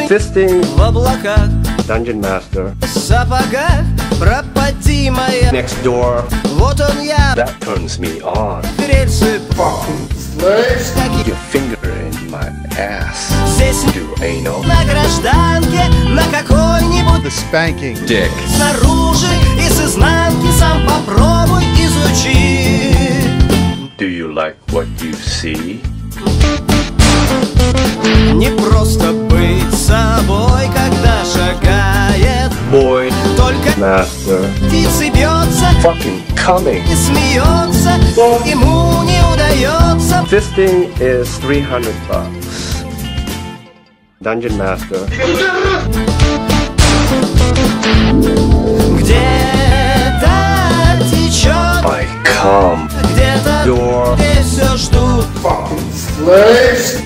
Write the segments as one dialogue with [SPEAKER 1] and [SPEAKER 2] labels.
[SPEAKER 1] Fisting
[SPEAKER 2] в облаках,
[SPEAKER 1] Dungeon Master.
[SPEAKER 2] в сапогах, пропади моя.
[SPEAKER 1] Next door.
[SPEAKER 2] Вот он я,
[SPEAKER 1] That turns me on.
[SPEAKER 2] рельсы,
[SPEAKER 1] Your finger in my ass.
[SPEAKER 2] здесь
[SPEAKER 1] Do anal.
[SPEAKER 2] на гражданке, на какой-нибудь
[SPEAKER 3] The spanking.
[SPEAKER 1] Dick.
[SPEAKER 2] снаружи и с изнанки сам попробуй изучи.
[SPEAKER 1] Do you like what you see?
[SPEAKER 2] Не просто быть собой, когда шагает
[SPEAKER 1] Boy.
[SPEAKER 2] только
[SPEAKER 1] Master.
[SPEAKER 2] птицы бьется
[SPEAKER 1] Fucking coming.
[SPEAKER 2] и смеется, ему не удается.
[SPEAKER 1] Fisting is $300. Dungeon Master.
[SPEAKER 2] Где-то течет,
[SPEAKER 1] I come.
[SPEAKER 2] где-то
[SPEAKER 1] Your
[SPEAKER 2] здесь все ждут.
[SPEAKER 1] fucking slaves.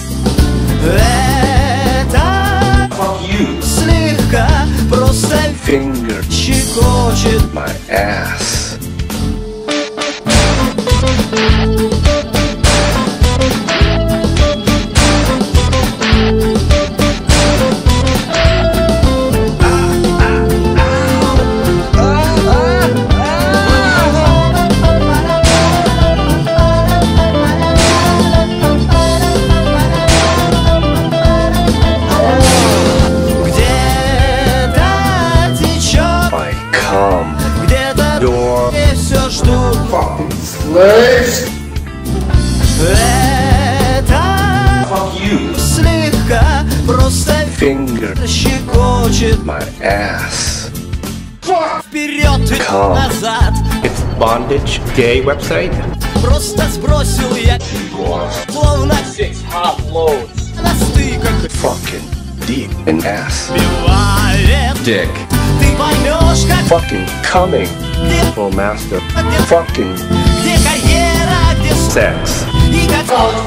[SPEAKER 2] Это слегка просто
[SPEAKER 1] Finger
[SPEAKER 2] щекочет.
[SPEAKER 1] my ass.
[SPEAKER 2] Где-то течет,
[SPEAKER 1] I come.
[SPEAKER 2] где-то
[SPEAKER 1] Your
[SPEAKER 2] здесь все ждут.
[SPEAKER 1] fucking slaves.
[SPEAKER 2] Это слегка просто
[SPEAKER 1] Finger
[SPEAKER 2] щекочет.
[SPEAKER 1] my ass.
[SPEAKER 2] Вперед и
[SPEAKER 1] Come.
[SPEAKER 2] назад.
[SPEAKER 1] It's bondage gay website.
[SPEAKER 2] Просто сбросил я, словно на стыках.
[SPEAKER 1] Fucking deep in ass.
[SPEAKER 2] Бывает,
[SPEAKER 1] Dick.
[SPEAKER 2] ты поймешь, как
[SPEAKER 1] Fucking coming.
[SPEAKER 2] где,
[SPEAKER 1] Full master.
[SPEAKER 2] где,
[SPEAKER 1] Fucking
[SPEAKER 2] где карьера, где
[SPEAKER 1] sex.
[SPEAKER 2] и как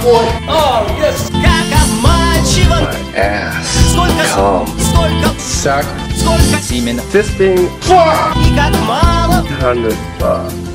[SPEAKER 2] обманчиво.
[SPEAKER 1] My ass.
[SPEAKER 2] Сколько,
[SPEAKER 1] Come.
[SPEAKER 2] сколько,
[SPEAKER 1] Suck.
[SPEAKER 2] сколько семен.
[SPEAKER 1] Fisting
[SPEAKER 2] И как мало.
[SPEAKER 1] $100.